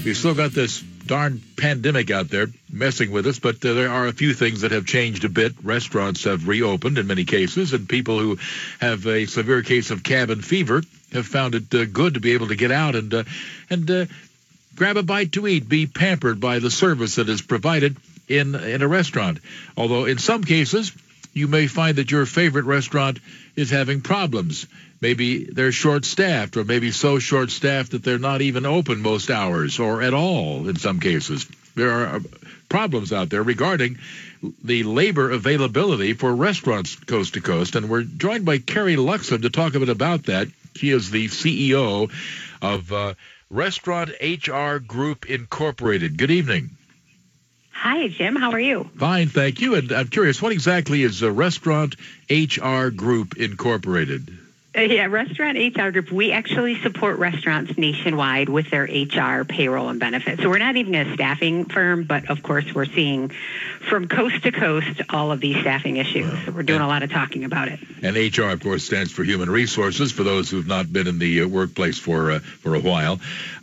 We've still got this darn pandemic out there messing with us, but there are a few things that have changed a bit. Restaurants have reopened in many cases, and people who have a severe case of cabin fever have found it good to be able to get out and grab a bite to eat, be pampered by the service that is provided in a restaurant. Although in some cases, you may find that your favorite restaurant is having problems. Maybe they're short-staffed, or maybe so short-staffed that they're not even open most hours or at all in some cases. There are problems out there regarding the labor availability for restaurants coast to coast, and we're joined by Carrie Luxon to talk a bit about that. She is the CEO of Restaurant HR Group Incorporated. Good evening. Hi, Jim. How are you? Fine, thank you. And I'm curious, what exactly is Restaurant HR Group Incorporated? Yeah, Restaurant HR Group, we actually support restaurants nationwide with their HR, payroll, and benefits. So we're not even a staffing firm, but of course we're seeing from coast to coast all of these staffing issues. So we're doing a lot of talking about it. And HR, of course, stands for Human Resources, for those who've not been in the workplace for a while.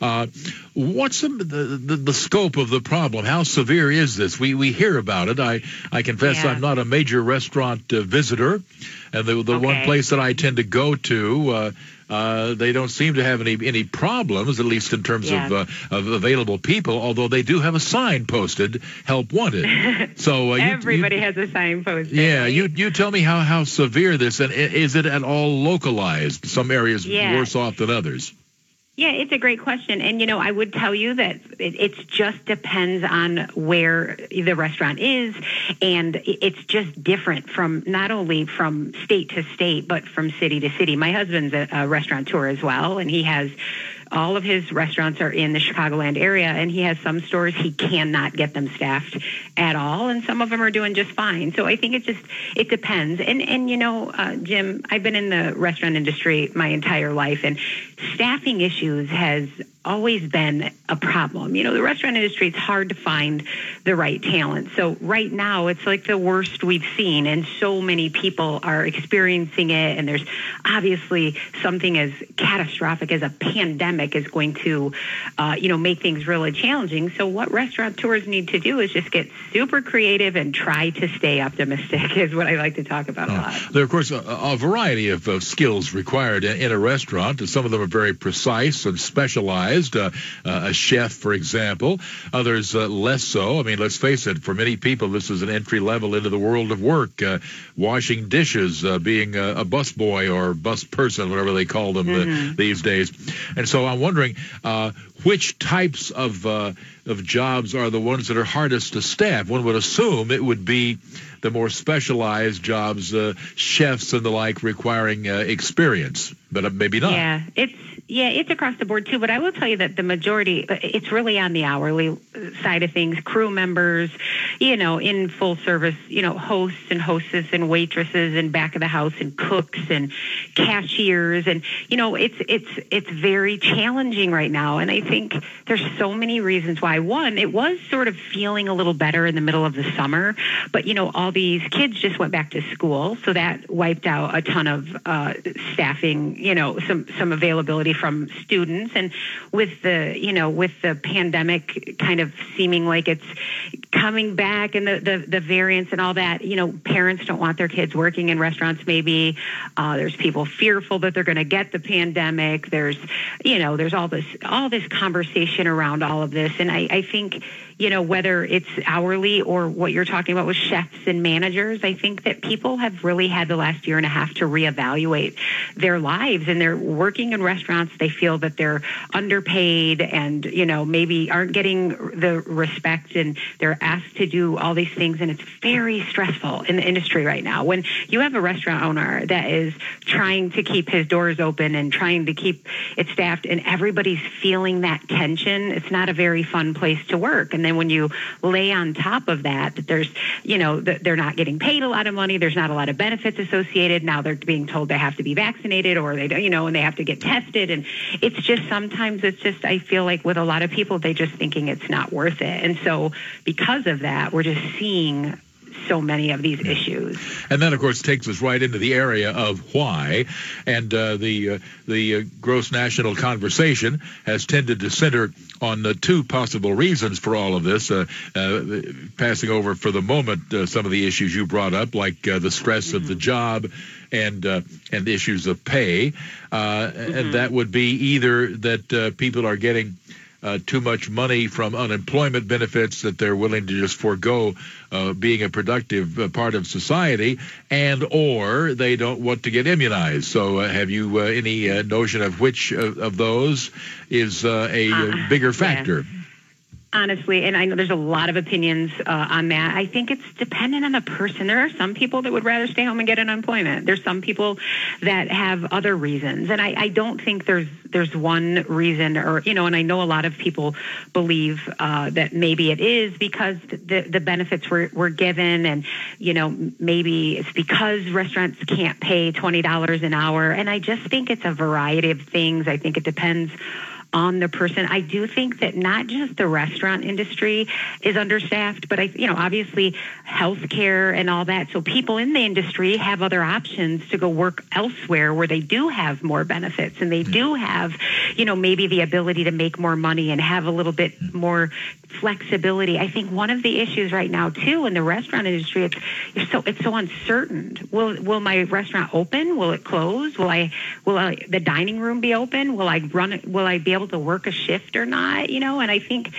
What's the scope of the problem? How severe is this? We hear about it. I confess I'm not a major restaurant visitor. And the one place that I tend to go to, they don't seem to have any problems, at least in terms of available people, although they do have a sign posted, help wanted. So everybody has a sign posted. Yeah, right? you tell me how severe this, and is it at all localized? Some areas worse off than others. Yeah, it's a great question. And, I would tell you that it just depends on where the restaurant is. And it's just different from not only from state to state, but from city to city. My husband's a restaurateur as well, and he has all of his restaurants are in the Chicagoland area, and he has some stores he cannot get them staffed at all, and some of them are doing just fine. So I think it depends. And Jim, I've been in the restaurant industry my entire life, and staffing issues has always been a problem. The restaurant industry, it's hard to find the right talent. So right now, it's like the worst we've seen, and so many people are experiencing it, and there's obviously something as catastrophic as a pandemic is going to, make things really challenging. So what restaurateurs need to do is just get super creative and try to stay optimistic is what I like to talk about a lot. There are, of course, a variety of skills required in a restaurant. Some of them are very precise and specialized. A chef, for example. Others less so. I mean, let's face it, for many people, this is an entry level into the world of work. Washing dishes, being a busboy or bus person, whatever they call them these days. And so I'm wondering, which types of jobs are the ones that are hardest to staff? One would assume it would be the more specialized jobs, chefs and the like, requiring experience, but maybe not. It's across the board too, but I will tell you that the majority, it's really on the hourly side of things. Crew members, in full service, hosts and hostess and waitresses and back of the house and cooks and cashiers. And, it's very challenging right now. And I think there's so many reasons why. One, it was sort of feeling a little better in the middle of the summer, but, all these kids just went back to school. So that wiped out a ton of staffing, some availability from students. And with the pandemic kind of seeming like it's coming back and the variants and all that, parents don't want their kids working in restaurants maybe. There's people fearful that they're going to get the pandemic. There's all this conversation around all of this. And I think, whether it's hourly or what you're talking about with chefs and managers, I think that people have really had the last year and a half to reevaluate their lives, and they're working in restaurants. They feel that they're underpaid and, maybe aren't getting the respect, and they're asked to do all these things. And it's very stressful in the industry right now. When you have a restaurant owner that is trying to keep his doors open and trying to keep it staffed, and everybody's feeling that tension, it's not a very fun place to work. And then when you lay on top of that, there's, they're not getting paid a lot of money. There's not a lot of benefits associated. Now they're being told they have to be vaccinated, or they don't, and they have to get tested. And it's just, sometimes it's just, I feel like with a lot of people, they just thinking it's not worth it. And so because of that, we're just seeing so many of these issues. And that, of course, takes us right into the area of why. And the gross national conversation has tended to center on the two possible reasons for all of this, passing over for the moment some of the issues you brought up, like the stress of the job and issues of pay. And that would be either that people are getting too much money from unemployment benefits that they're willing to just forego being a productive part of society, and or they don't want to get immunized. So have you any notion of which of those is a bigger factor? Yeah. Honestly, and I know there's a lot of opinions on that. I think it's dependent on the person. There are some people that would rather stay home and get unemployment. There's some people that have other reasons. And I don't think there's one reason, or, and I know a lot of people believe that maybe it is because the benefits were given, and, maybe it's because restaurants can't pay $20 an hour. And I just think it's a variety of things. I think it depends on the person. I do think that not just the restaurant industry is understaffed, but obviously healthcare and all that. So people in the industry have other options to go work elsewhere where they do have more benefits and they do have, maybe the ability to make more money and have a little bit more flexibility. I think one of the issues right now too in the restaurant industry, it's so uncertain. Will my restaurant open? Will it close? Will the dining room be open? Will I be able to work a shift or not? And I think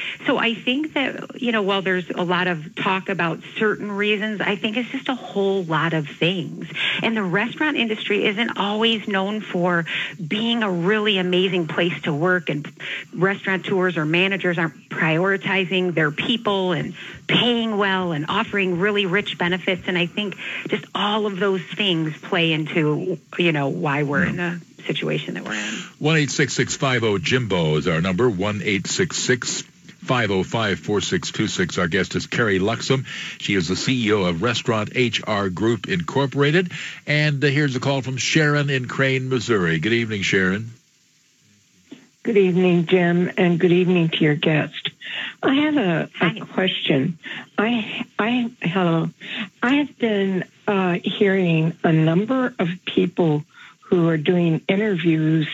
that, while there's a lot of talk about certain reasons, I think it's just a whole lot of things. And the restaurant industry isn't always known for being a really amazing place to work, and restaurateurs or managers aren't prioritizing their people and paying well and offering really rich benefits. And I think just all of those things play into, why we're in a situation that we're in. 1-866-50-JIMBO is our number, 1-866-505-4626. Our guest is Carrie Luxem. She is the CEO of Restaurant HR Group Incorporated. And here's a call from Sharon in Crane, Missouri. Good evening, Sharon. Good evening, Jim, and good evening to your guest. I have a question. I have been hearing a number of people who are doing interviews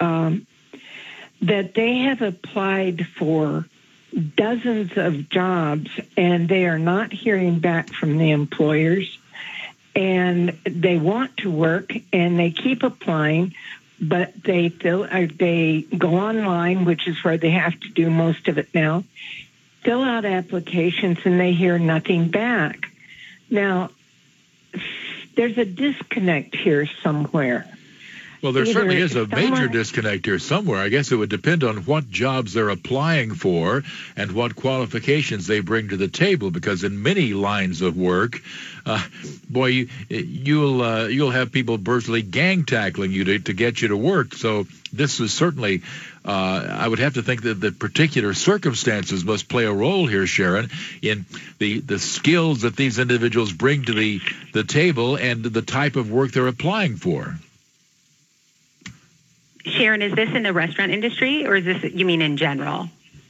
that they have applied for dozens of jobs and they are not hearing back from the employers, and they want to work and they keep applying, but they go online, which is where they have to do most of it now, fill out applications, and they hear nothing back. Now, there's a disconnect here somewhere. Well, there certainly is a major disconnect here somewhere. I guess it would depend on what jobs they're applying for and what qualifications they bring to the table, because in many lines of work, you'll have people virtually gang tackling you to get you to work. So this is certainly, I would have to think that the particular circumstances must play a role here, Sharon, in the skills that these individuals bring to the table and the type of work they're applying for. Sharon, is this in the restaurant industry, or is this, you mean in general?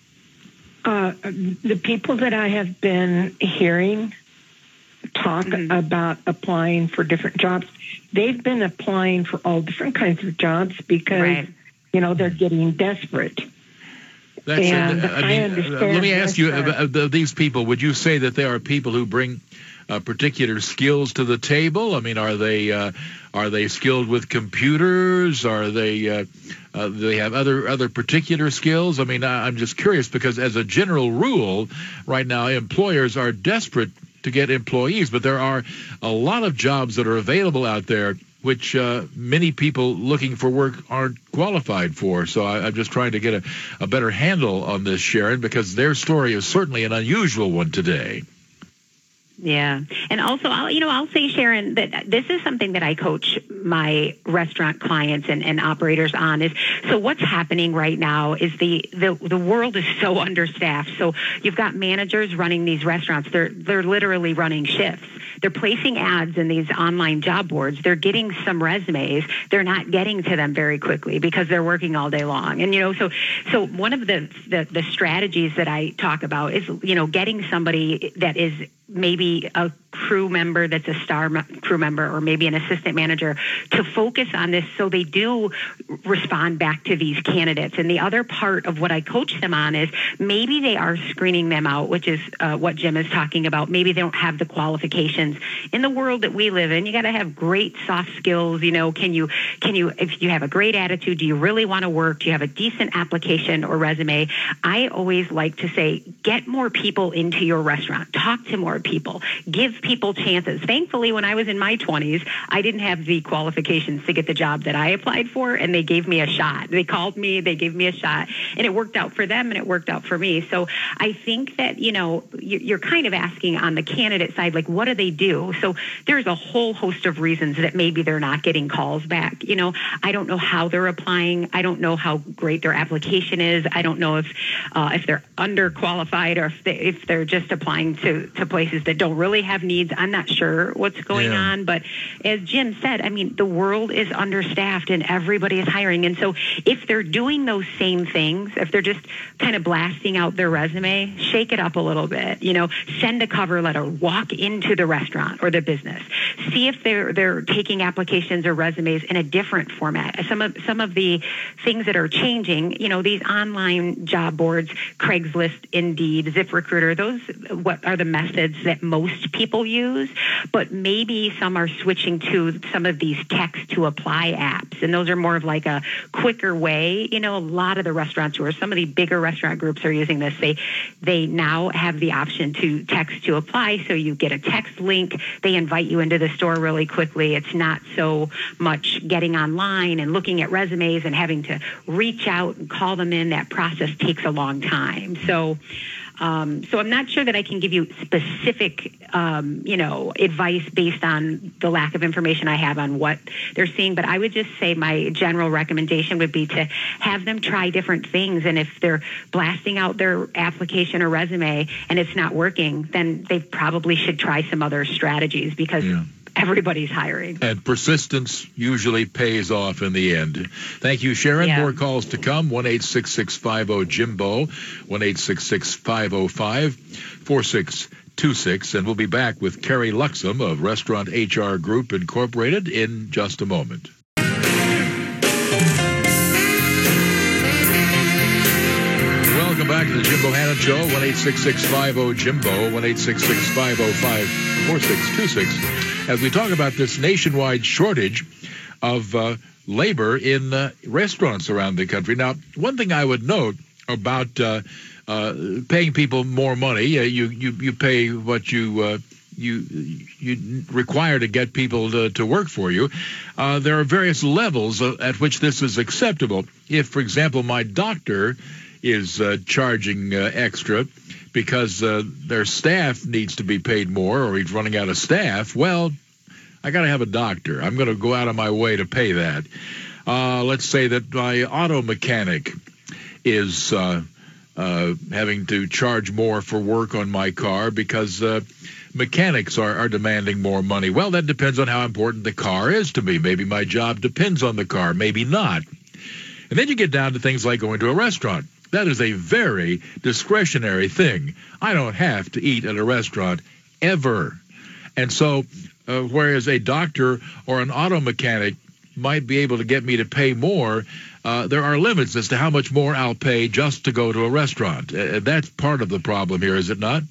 The people that I have been hearing talk about applying for different jobs, they've been applying for all different kinds of jobs because, they're getting desperate. And let me ask you, these people, would you say that there are people who bring particular skills to the table? I mean, are they skilled with computers? Are they do they have other particular skills? I mean, I'm just curious, because as a general rule, right now employers are desperate to get employees, but there are a lot of jobs that are available out there which many people looking for work aren't qualified for. So I'm just trying to get a better handle on this, Sharon, because their story is certainly an unusual one today. Yeah. And also, I'll say, Sharon, that this is something that I coach my restaurant clients and operators on is, so what's happening right now is the world is so understaffed. So you've got managers running these restaurants. They're literally running shifts. They're placing ads in these online job boards. They're getting some resumes. They're not getting to them very quickly because they're working all day long. And, so one of the strategies that I talk about is, getting somebody that is maybe a crew member that's a crew member or maybe an assistant manager to focus on this so they do respond back to these candidates. And the other part of what I coach them on is maybe they are screening them out, which is what Jim is talking about. Maybe they don't have the qualifications. In the world that we live in, you got to have great soft skills. Can you, if you have a great attitude, do you really want to work? Do you have a decent application or resume? I always like to say, get more people into your restaurant. Talk to more people. Give people chances. Thankfully, when I was in my 20s, I didn't have the qualifications to get the job that I applied for, and they gave me a shot. They called me, they gave me a shot, and it worked out for them, and it worked out for me. So I think that, you're kind of asking on the candidate side, like, what do they do? So there's a whole host of reasons that maybe they're not getting calls back. I don't know how they're applying. I don't know how great their application is. I don't know if they're underqualified or if they're just applying to places that don't really have needs. I'm not sure what's going on, but as Jim said, the world is understaffed and everybody is hiring. And so if they're doing those same things, if they're just kind of blasting out their resume, shake it up a little bit, send a cover letter, walk into the restaurant or the business, see if they're taking applications or resumes in a different format. Some of the things that are changing, these online job boards, Craigslist, Indeed, ZipRecruiter, those what are the methods that most people use, but maybe some are switching to some of these text to apply apps, and those are more of like a quicker way. A lot of the restaurateurs, some of the bigger restaurant groups are using this. They now have the option to text to apply, so you get a text link. They invite you into the store really quickly. It's not so much getting online and looking at resumes and having to reach out and call them in. That process takes a long time. So I'm not sure that I can give you specific, advice based on the lack of information I have on what they're seeing. But I would just say my general recommendation would be to have them try different things. And if they're blasting out their application or resume and it's not working, then they probably should try some other strategies because everybody's hiring. And persistence usually pays off in the end. Thank you, Sharon. Yeah. More calls to come. 1-866-50-JIMBO, 1-866-505-4626. And we'll be back with Carrie Luxem of Restaurant HR Group Incorporated in just a moment. Welcome back to the Jim Bohannon Show. 1-866-50-JIMBO, 1-866-505-4626. As we talk about this nationwide shortage of labor in restaurants around the country. Now, one thing I would note about paying people more money, you pay what you require to get people to work for you. There are various levels at which this is acceptable. If, for example, my doctor is charging extra because their staff needs to be paid more or he's running out of staff, well, I got to have a doctor. I'm going to go out of my way to pay that. Let's say that my auto mechanic is having to charge more for work on my car because mechanics are demanding more money. Well, that depends on how important the car is to me. Maybe my job depends on the car, maybe not. And then you get down to things like going to a restaurant. That is a very discretionary thing. I don't have to eat at a restaurant ever. And so whereas a doctor or an auto mechanic might be able to get me to pay more, there are limits as to how much more I'll pay just to go to a restaurant. That's part of the problem here, is it not?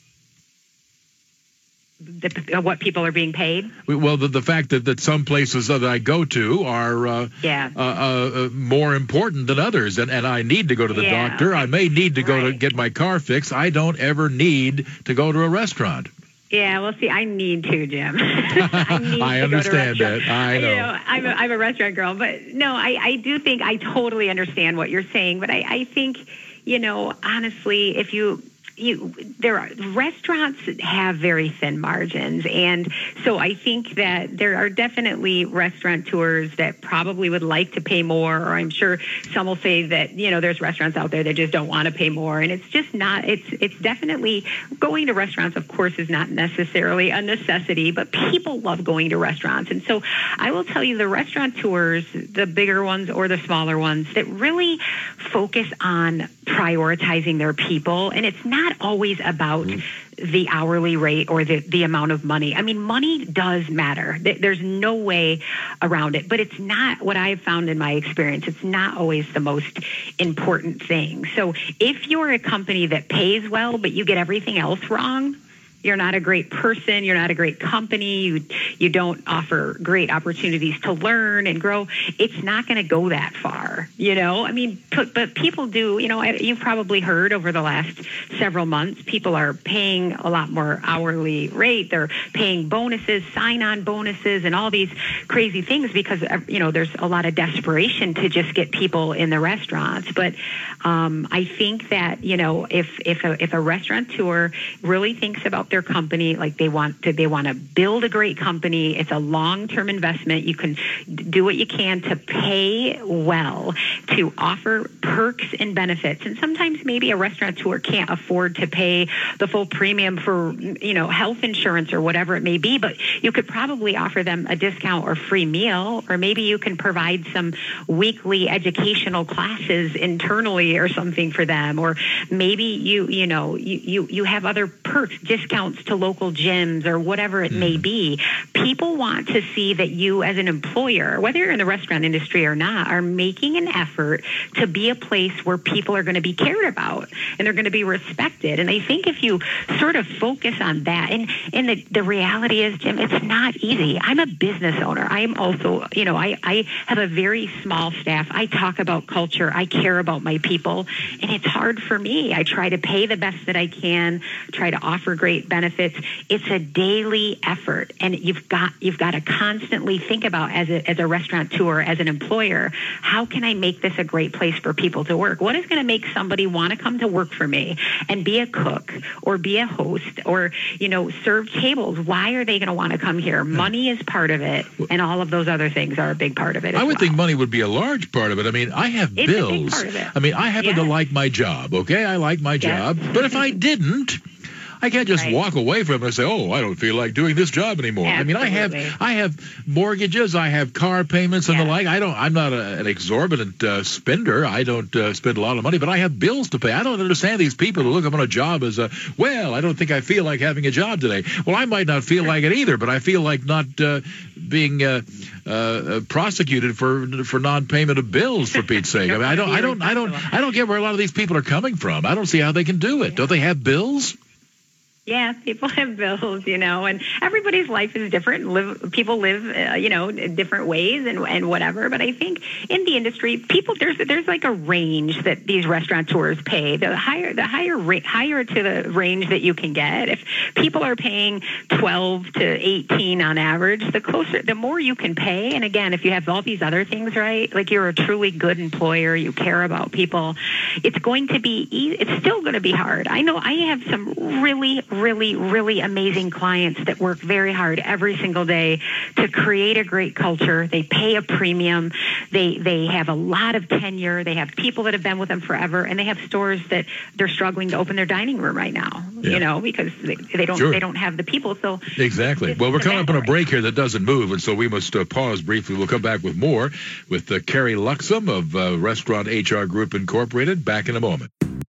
What people are being paid? Well, the fact that some places that I go to are more important than others, and I need to go to the doctor. I may need to go to get my car fixed. I don't ever need to go to a restaurant. Yeah, well, see, I need to, Jim. I understand that. I know. I'm a restaurant girl, but no, I do think I totally understand what you're saying. But I think, honestly, if restaurants have very thin margins, and so I think that there are definitely restaurateurs that probably would like to pay more, or I'm sure some will say that there's restaurants out there that just don't want to pay more, and it's just not. It's definitely going to restaurants, of course, is not necessarily a necessity, but people love going to restaurants, and so I will tell you, the restaurateurs, the bigger ones or the smaller ones, that really focus on prioritizing their people. And it's not always about the hourly rate or the amount of money. I mean, money does matter. There's no way around it. But it's not, what I've found in my experience, it's not always the most important thing. So if you're a company that pays well, but you get everything else wrong, you're not a great person, you're not a great company, you don't offer great opportunities to learn and grow, it's not going to go that far, you know? I mean, but people do, you know, you've probably heard over the last several months, people are paying a lot more hourly rate, they're paying bonuses, sign-on bonuses, and all these crazy things because, you know, there's a lot of desperation to just get people in the restaurants. But I think that, you know, if a restaurateur really thinks about their company, like they want to build a great company, it's a long-term investment. You can do what you can to pay well, to offer perks and benefits. And sometimes maybe a restaurateur can't afford to pay the full premium for, you know, health insurance or whatever it may be, but you could probably offer them a discount or free meal, or maybe you can provide some weekly educational classes internally or something for them, or maybe you have other perks, discounts to local gyms or whatever it may be. People want to see that you as an employer, whether you're in the restaurant industry or not, are making an effort to be a place where people are going to be cared about and they're going to be respected. And I think if you sort of focus on that, and the reality is, Jim, it's not easy. I'm a business owner. I am also, you know, I have a very small staff. I talk about culture. I care about my people, and it's hard for me. I try to pay the best that I can, try to offer great benefits. It's a daily effort, and you've got to constantly think about, as a restaurateur, as an employer, how can I make this a great place for people to work? What is going to make somebody want to come to work for me and be a cook or be a host or, you know, serve tables? Why are they going to want to come here? Money is part of it, and all of those other things are a big part of it. I would think money would be a large part of it. I mean, I have bills. It's a big part of it. I mean, I happen to like my job, okay? I like my job. But if I didn't, I can't just walk away from it and say, "Oh, I don't feel like doing this job anymore." Absolutely. I mean, I have mortgages, I have car payments and the like. I'm not an exorbitant spender. I don't spend a lot of money, but I have bills to pay. I don't understand these people who look upon a job as I don't think I feel like having a job today. Well, I might not feel like it either, but I feel like not being prosecuted for non-payment of bills, for Pete's sake. I mean, I don't get where a lot of these people are coming from. I don't see how they can do it. Don't they have bills? Yeah, people have bills, you know, and everybody's life is different. People live, you know, different ways and whatever. But I think in the industry, there's like a range that these restaurateurs pay. The higher to the range that you can get. If people are paying 12 to 18 on average, the more you can pay. And again, if you have all these other things right, like you're a truly good employer, you care about people, it's going to be it's still going to be hard. I know I have some really amazing clients that work very hard every single day to create a great culture. They pay a premium. They have a lot of tenure. They have people that have been with them forever, and they have stores that they're struggling to open their dining room right now, you know, because they don't have the people. So exactly. Well, we're coming up on a break here that doesn't move, and so we must pause briefly. We'll come back with more with Carrie Luxem of Restaurant HR Group Incorporated. Back in a moment.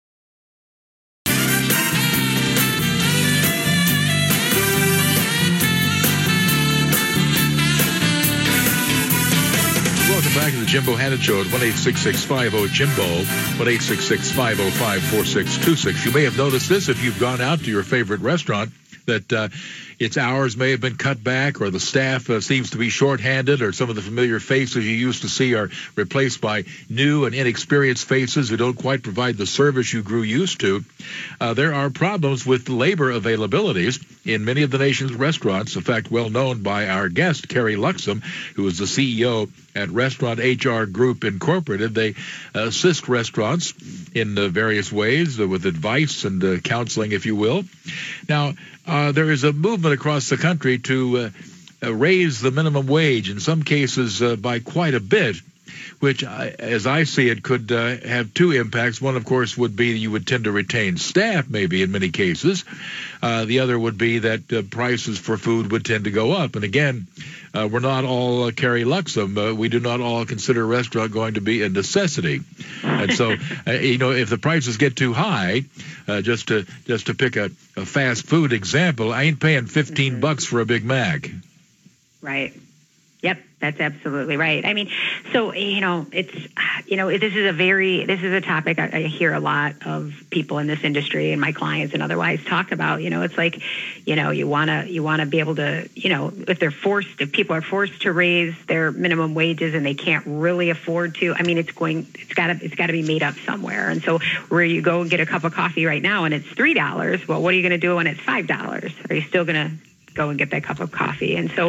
Back to the Jim Bohannon Show at 1-866-50-JIMBO, 1-866-505-4626. You may have noticed this if you've gone out to your favorite restaurant, that its hours may have been cut back, or the staff seems to be shorthanded, or some of the familiar faces you used to see are replaced by new and inexperienced faces who don't quite provide the service you grew used to. There are problems with labor availabilities in many of the nation's restaurants. In fact, well known by our guest, Carrie Luxem, who is the CEO at Restaurant HR Group Incorporated. They assist restaurants in various ways with advice and counseling, if you will. Now, there is a movement across the country to raise the minimum wage, in some cases by quite a bit. which, as I see it, could have two impacts. One, of course, would be you would tend to retain staff, maybe in many cases. The other would be that prices for food would tend to go up. And again, we're not all Carrie Luxem. We do not all consider a restaurant going to be a necessity. And so, if the prices get too high, just to pick a fast food example, I ain't paying $15 for a Big Mac. Right. Yep, that's absolutely right. I mean, so, it's, this is a topic I hear a lot of people in this industry and my clients and otherwise talk about. It's like, you want to be able to, if people are forced to raise their minimum wages and they can't really afford to, I mean, it's got to be made up somewhere. And so where you go and get a cup of coffee right now and it's $3, well, what are you going to do when it's $5? Are you still going to go and get that cup of coffee? And so,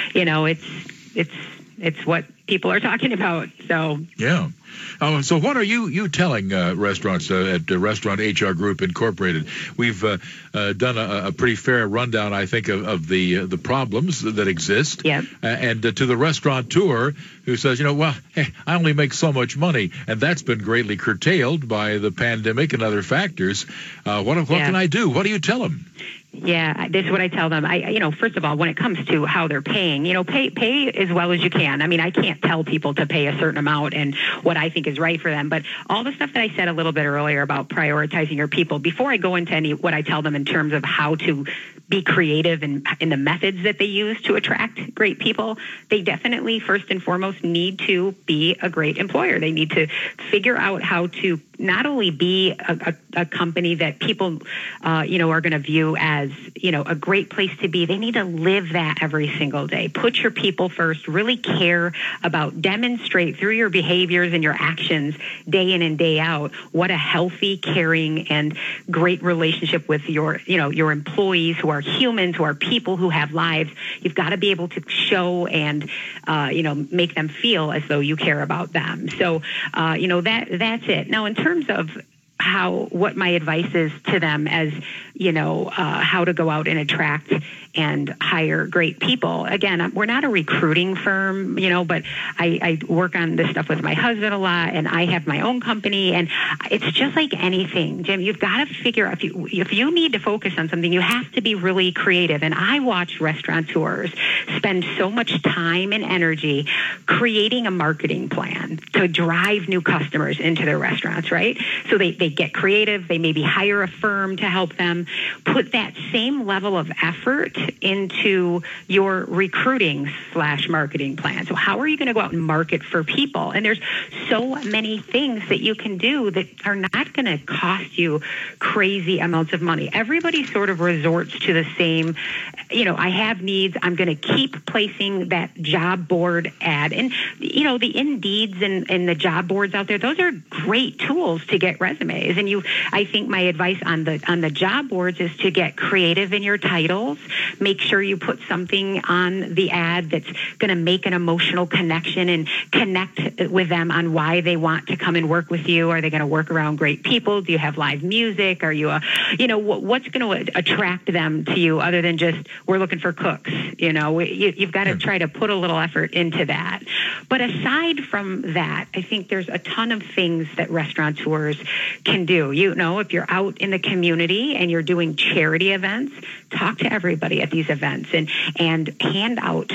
it's what people are talking about. So yeah. So what are you telling restaurants at Restaurant HR Group Incorporated? We've done a pretty fair rundown, I think, of the problems that exist. Yeah. And to the restaurateur who says, hey, I only make so much money, and that's been greatly curtailed by the pandemic and other factors. What can I do? What do you tell them? Yeah, this is what I tell them. First of all, when it comes to how they're paying, pay as well as you can. I mean, I can't tell people to pay a certain amount and what I think is right for them. But all the stuff that I said a little bit earlier about prioritizing your people, before I go into what I tell them in terms of how to be creative in the methods that they use to attract great people, they definitely, first and foremost, need to be a great employer. They need to figure out how to not only be a company that people, are going to view as, a great place to be. They need to live that every single day. Put your people first, really care about, demonstrate through your behaviors and your actions day in and day out what a healthy, caring, and great relationship with your employees who are humans, who are people who have lives. You've got to be able to show and, make them feel as though you care about them. So, that's it. Now, in terms of what my advice is to them as, how to go out and attract and hire great people. Again, we're not a recruiting firm, but I work on this stuff with my husband a lot, and I have my own company, and it's just like anything, Jim. You've got to figure out if you need to focus on something, you have to be really creative. And I watch restaurateurs spend so much time and energy creating a marketing plan to drive new customers into their restaurants, right? So they get creative. They maybe hire a firm to help them. Put that same level of effort into your recruiting/marketing plan. So how are you going to go out and market for people? And there's so many things that you can do that are not going to cost you crazy amounts of money. Everybody sort of resorts to the same, I have needs. I'm going to keep placing that job board ad. And, the Indeeds and the job boards out there, those are great tools to get resumes. And I think my advice on the job boards is to get creative in your titles. Make sure you put something on the ad that's going to make an emotional connection and connect with them on why they want to come and work with you. Are they going to work around great people? Do you have live music? Are you what's going to attract them to you other than just, we're looking for cooks? You've got to try to put a little effort into that. But aside from that, I think there's a ton of things that restaurateurs can do. If you're out in the community and you're doing charity events, talk to everybody at these events and hand out,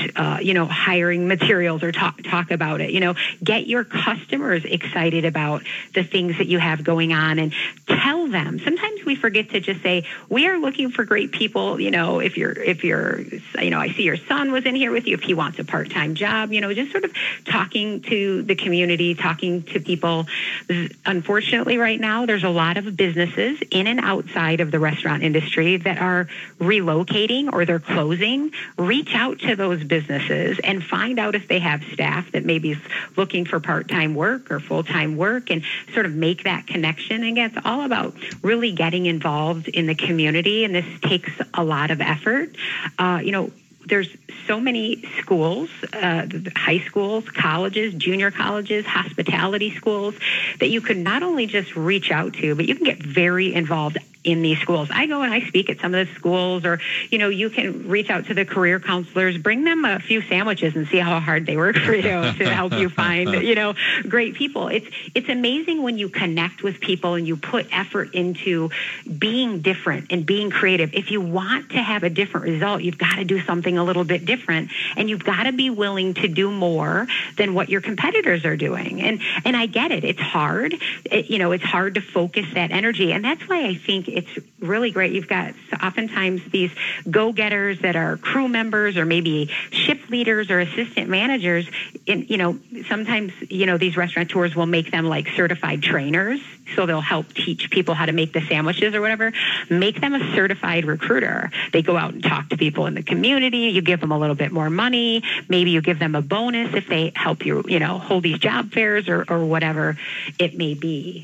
hiring materials or talk about it. Get your customers excited about the things that you have going on and tell them. Sometimes we forget to just say, we are looking for great people. If you're, I see your son was in here with you. If he wants a part-time job, just sort of talking to the community, talking to people. Unfortunately, right now, there's a lot of businesses in and outside of the restaurant industry that are relocating or they're closing. Reach out to those businesses and find out if they have staff that maybe is looking for part-time work or full-time work and sort of make that connection. And again, it's all about really getting involved in the community, and this takes a lot of effort. there's so many schools, high schools, colleges, junior colleges, hospitality schools that you could not only just reach out to, but you can get very involved in these schools. I go and I speak at some of the schools, or, you can reach out to the career counselors, bring them a few sandwiches and see how hard they work for you to help you find, great people. It's amazing when you connect with people and you put effort into being different and being creative. If you want to have a different result, you've got to do something a little bit different, and you've got to be willing to do more than what your competitors are doing. And I get it. It's hard. It's hard to focus that energy. And that's why I think it's really great. You've got oftentimes these go-getters that are crew members or maybe shift leaders or assistant managers. And, sometimes, these restaurateurs will make them like certified trainers. So they'll help teach people how to make the sandwiches or whatever. Make them a certified recruiter. They go out and talk to people in the community. You give them a little bit more money. Maybe you give them a bonus if they help you, hold these job fairs or whatever it may be.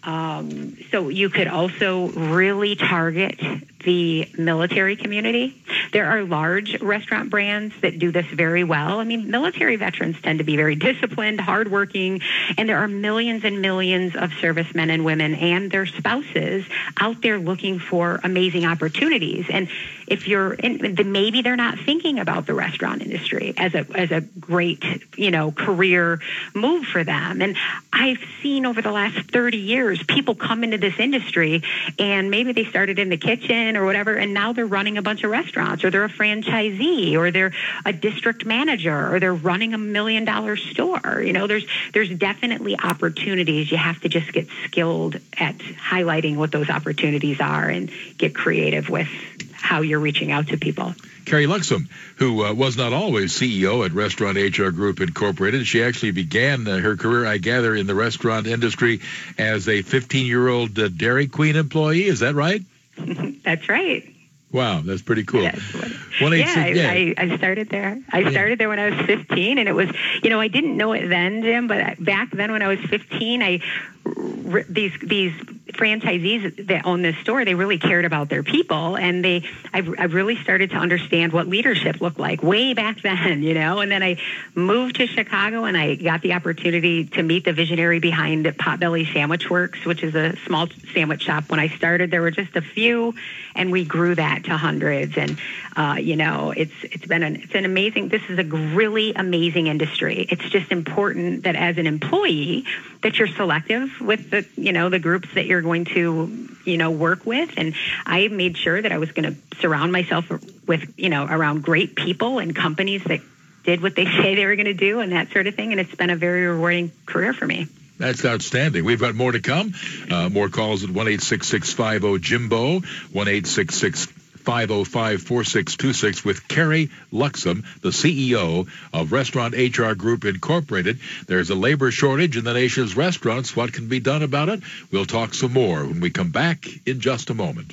So you could also really target the military community. There are large restaurant brands that do this very well. I mean, military veterans tend to be very disciplined, hardworking, and there are millions and millions of servicemen and women and their spouses out there looking for amazing opportunities. And if maybe they're not thinking about the restaurant industry as a great, career move for them. And I've seen over the last 30 years, people come into this industry and maybe they started in the kitchen or whatever, and now they're running a bunch of restaurants, or they're a franchisee, or they're a district manager, or they're running $1 million store. There's definitely opportunities. You have to just get skilled at highlighting what those opportunities are and get creative with how you're reaching out to people. Carrie Luxem, who was not always CEO at Restaurant HR Group Incorporated. She actually began her career, I gather, in the restaurant industry as a 15-year-old Dairy Queen employee. Is that right? That's right. Wow, that's pretty cool. Yes. I started there. I started there when I was 15, and it was, I didn't know it then, Jim, but back then when I was 15, these franchisees that own this store, they really cared about their people, and I really started to understand what leadership looked like way back then, and then I moved to Chicago, and I got the opportunity to meet the visionary behind Potbelly Sandwich Works, which is a small sandwich shop. When I started, there were just a few, and we grew that to hundreds. And it's an amazing. This is a really amazing industry. It's just important that as an employee that you're selective with the groups that you're going to work with. And I made sure that I was going to surround myself with around great people and companies that did what they say they were going to do and that sort of thing. And it's been a very rewarding career for me. That's outstanding. We've got more to come. More calls at 1-866-50-JIMBO, 1-866-505-4626 with Carrie Luxem, the CEO of Restaurant HR Group Incorporated. There's a labor shortage in the nation's restaurants. What can be done about it? We'll talk some more when we come back in just a moment.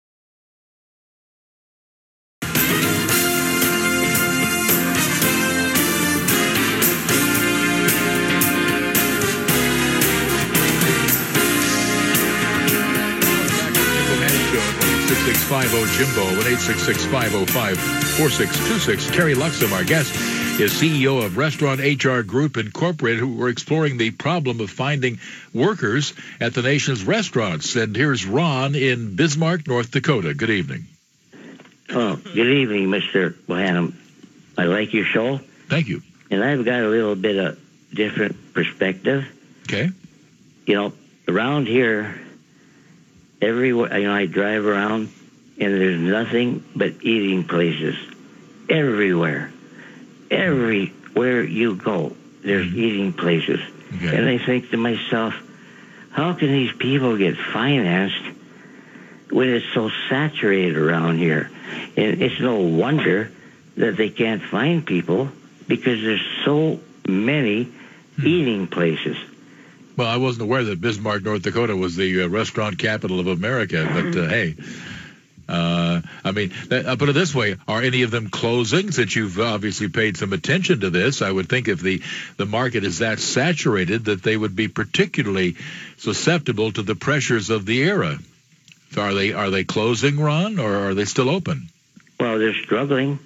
Jimbo, 1-866-505-4626. Carrie Luxem, our guest, is CEO of Restaurant HR Group Incorporated, who we're exploring the problem of finding workers at the nation's restaurants. And here's Ron in Bismarck, North Dakota. Good evening. Oh, good evening, Mr. Bohannon. I like your show. Thank you. And I've got a little bit of different perspective. Okay. Around here, everywhere, I drive around, and there's nothing but eating places. Everywhere. Everywhere you go, there's eating places. Okay. And I think to myself, how can these people get financed when it's so saturated around here? And it's no wonder that they can't find people, because there's so many eating places. Well, I wasn't aware that Bismarck, North Dakota was the restaurant capital of America, but hey. I'll put it this way. Are any of them closing? Since you've obviously paid some attention to this, I would think if the market is that saturated that they would be particularly susceptible to the pressures of the era. So are they closing, Ron, or are they still open? Well, they're struggling.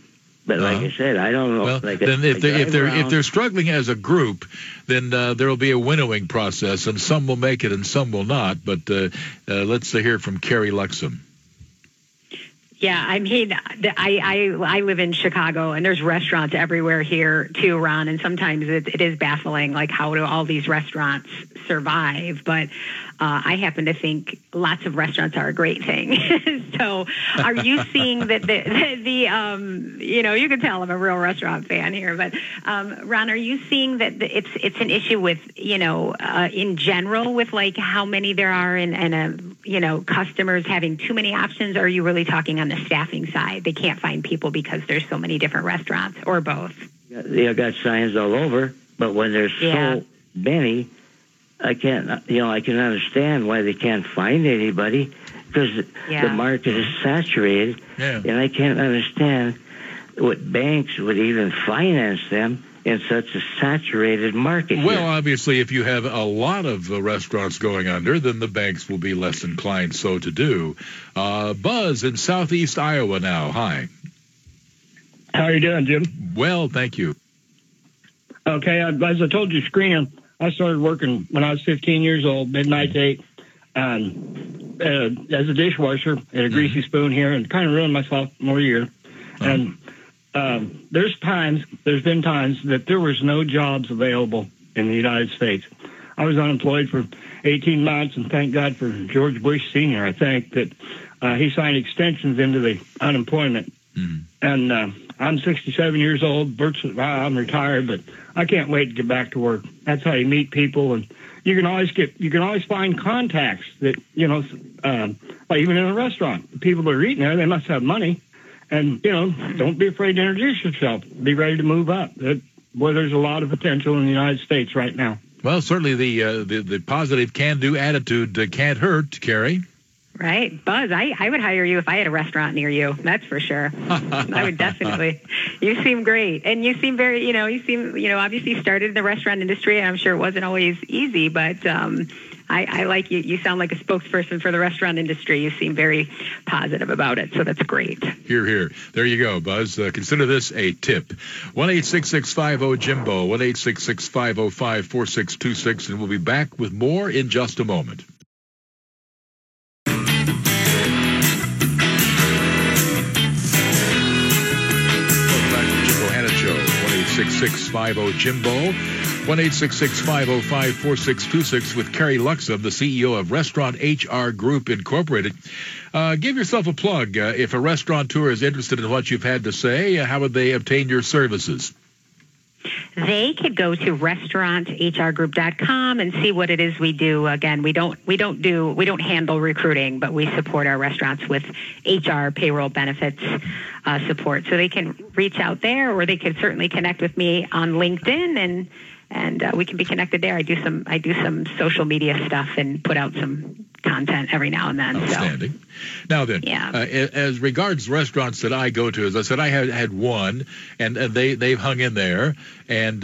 But like I said, I don't know. Well, then if they're struggling as a group, then there will be a winnowing process, and some will make it and some will not. But let's hear from Carrie Luxem. Yeah, I mean, I live in Chicago, and there's restaurants everywhere here too, Ron. And sometimes it is baffling, like how do all these restaurants survive? But I happen to think lots of restaurants are a great thing. So, are you seeing that the you can tell I'm a real restaurant fan here, but Ron, are you seeing that it's an issue with in general with like how many there are and customers having too many options? Or are you really talking on the staffing side? They can't find people because there's so many different restaurants, or both? They got signs all over, but when there's so many, I can understand why they can't find anybody, because the market is saturated, and I can't understand what banks would even finance them in such a saturated market. Well, obviously, if you have a lot of restaurants going under, then the banks will be less inclined so to do. Buzz in southeast Iowa now. Hi. How are you doing, Jim? Well, thank you. Okay, as I told you, screening, I started working when I was 15 years old, midnight to 8, as a dishwasher at a Greasy Spoon here, and kind of ruined my sophomore year. And there's been times that there was no jobs available in the United States. I was unemployed for 18 months, and thank God for George Bush Sr., I think, that he signed extensions into the unemployment. And I'm 67 years old. I'm retired, but I can't wait to get back to work. That's how you meet people, and you can always find contacts that like even in a restaurant, the people that are eating there, they must have money. And, don't be afraid to introduce yourself. Be ready to move up. There's a lot of potential in the United States right now. Well, certainly the positive can-do attitude can't hurt, Carrie. Right. Buzz, I would hire you if I had a restaurant near you. That's for sure. I would definitely. You seem great. And you seem very, obviously started in the restaurant industry, and I'm sure it wasn't always easy, but I like you. You sound like a spokesperson for the restaurant industry. You seem very positive about it, so that's great. Hear, hear. There you go, Buzz. Consider this a tip. 1-866-50-JIMBO, 1-866-505-4626, and we'll be back with more in just a moment. Show, 1-866-50-JIMBO, 1-866-505-4626 with Carrie Luxem, the CEO of Restaurant HR Group Incorporated. Give yourself a plug. If a restaurateur is interested in what you've had to say, how would they obtain your services? They could go to restauranthrgroup.com and see what it is we do. Again, we don't handle recruiting, but we support our restaurants with HR, payroll, benefits support. So they can reach out there, or they could certainly connect with me on LinkedIn, and we can be connected there. I do some social media stuff and put out some content every now and then. Outstanding. So. Now then, as regards restaurants that I go to, as I said, I had one, and they've hung in there, and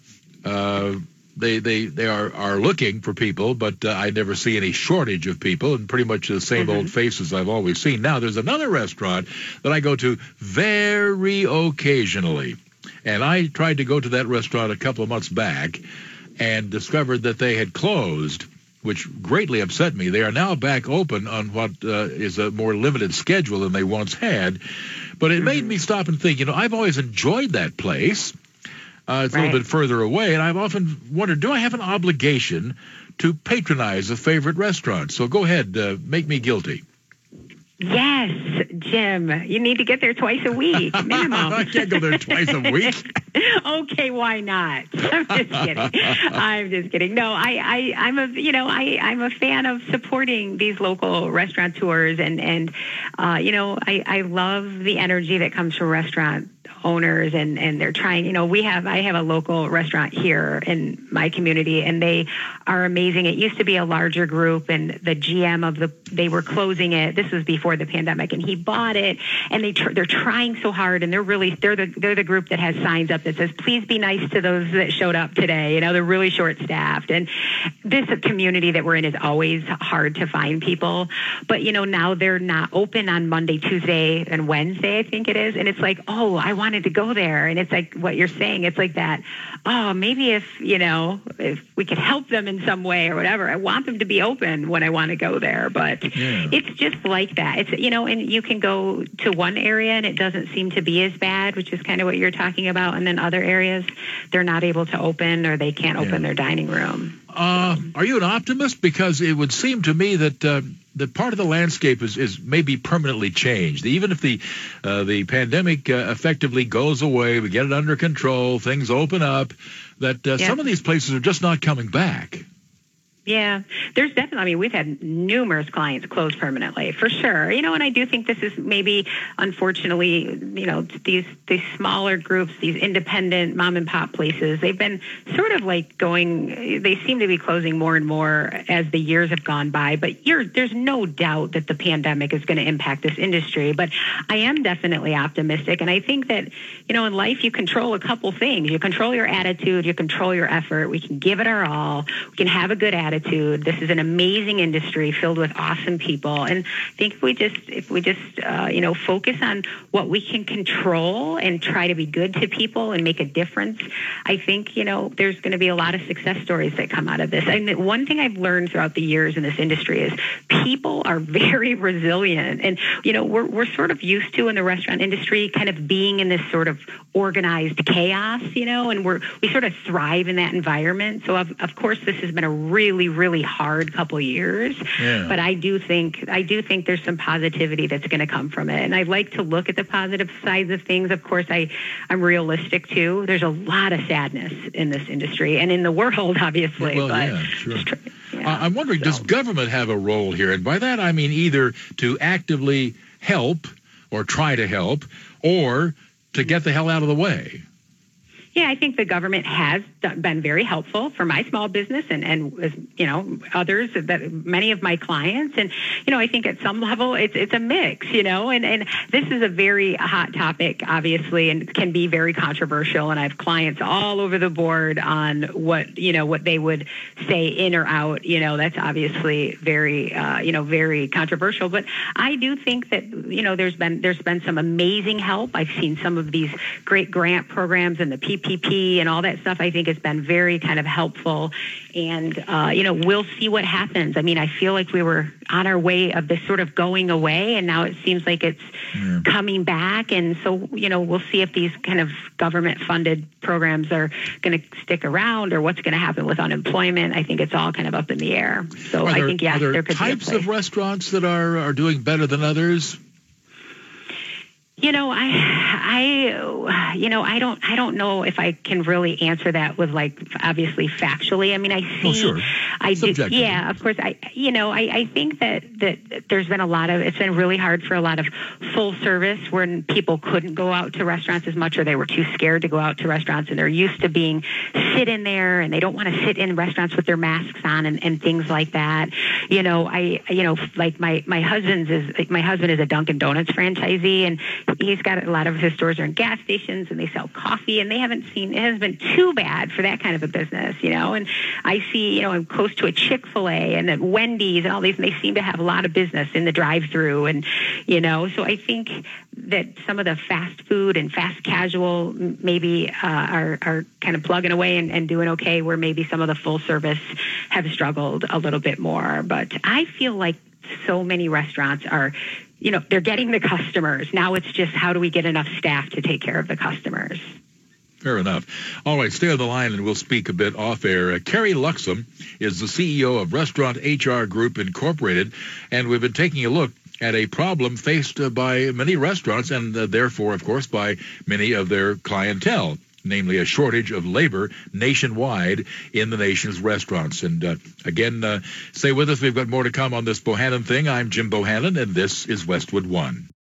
they are looking for people, but I never see any shortage of people, and pretty much the same old faces I've always seen. Now there's another restaurant that I go to very occasionally, and I tried to go to that restaurant a couple of months back and discovered that they had closed, which greatly upset me. They are now back open on what is a more limited schedule than they once had. But it made me stop and think, I've always enjoyed that place. It's a little bit further away, and I've often wondered, do I have an obligation to patronize a favorite restaurant? So go ahead, make me guilty. Yes, Jim. You need to get there twice a week, minimum. I can't go there twice a week. Okay, why not? I'm just kidding. No, I'm a fan of supporting these local restaurateurs, and I love the energy that comes from restaurant owners, and they're trying. I have a local restaurant here in my community, and they are amazing. It used to be a larger group, and the GM they were closing it. This was before the pandemic, and he bought it, and they're trying so hard, and they're the group that has signs up that says, please be nice to those that showed up today. They're really short-staffed. And this community that we're in is always hard to find people. But, now they're not open on Monday, Tuesday, and Wednesday, I think it is. And it's like, oh, I wanted to go there. And it's like what you're saying. It's like that, oh, maybe if we could help them in some way or whatever. I want them to be open when I want to go there. But it's just like that. It's, and you can go to one area and it doesn't seem to be as bad, which is kind of what you're talking about. And then other areas, they're not able to open or they can't open their dining room. Are you an optimist? Because it would seem to me that that part of the landscape is maybe permanently changed. Even if the pandemic effectively goes away, we get it under control, things open up, that some of these places are just not coming back. Yeah, there's definitely, we've had numerous clients close permanently, for sure. And I do think this is maybe, unfortunately, these smaller groups, these independent mom and pop places, they've been sort of like they seem to be closing more and more as the years have gone by. But there's no doubt that the pandemic is going to impact this industry. But I am definitely optimistic. And I think that, in life, you control a couple things. You control your attitude, you control your effort. We can give it our all. We can have a good attitude. This is an amazing industry filled with awesome people, and I think if we just focus on what we can control and try to be good to people and make a difference, I think there's going to be a lot of success stories that come out of this. And one thing I've learned throughout the years in this industry is people are very resilient, and we're sort of used to in the restaurant industry kind of being in this sort of organized chaos, and we sort of thrive in that environment. So of course this has been a really hard couple years, but I do think there's some positivity that's going to come from it, and I like to look at the positive sides of things. Of course, I'm realistic too. There's a lot of sadness in this industry and in the world, obviously. Sure. I'm wondering, does government have a role here? And by that I mean either to actively help or try to help, or to get the hell out of the way. Yeah, I think the government has been very helpful for my small business and others, that many of my clients. And, I think at some level it's a mix, and this is a very hot topic, obviously, and can be very controversial. And I have clients all over the board on what they would say in or out. That's obviously very, very controversial. But I do think that, there's been some amazing help. I've seen some of these great grant programs and the PPP and all that stuff. I think has been very kind of helpful, and we'll see what happens. I feel like we were on our way of this sort of going away, and now it seems like it's coming back. And so we'll see if these kind of government-funded programs are going to stick around, or what's going to happen with unemployment. I think it's all kind of up in the air. So I think there could be types of restaurants that are doing better than others. I don't know if I can really answer that with obviously factually. Yeah, of course. I think that there's been it's been really hard for a lot of full service when people couldn't go out to restaurants as much, or they were too scared to go out to restaurants, and they're used to sit in there, and they don't want to sit in restaurants with their masks on and things like that. My husband is a Dunkin' Donuts franchisee, and he's got a lot of his stores are in gas stations, and they sell coffee, and it hasn't been too bad for that kind of a business, and I see, I'm close to a Chick-fil-A and then Wendy's and all these, and they seem to have a lot of business in the drive-through, and, so I think that some of the fast food and fast casual maybe are kind of plugging away and doing okay, where maybe some of the full service have struggled a little bit more. But I feel like so many restaurants are, they're getting the customers. Now it's just how do we get enough staff to take care of the customers? Fair enough. All right, stay on the line and we'll speak a bit off air. Carrie Luxem is the CEO of Restaurant HR Group Incorporated, and we've been taking a look at a problem faced by many restaurants and therefore, of course, by many of their clientele, namely a shortage of labor nationwide in the nation's restaurants. And again, stay with us. We've got more to come on this Bohannon thing. I'm Jim Bohannon, and this is Westwood One.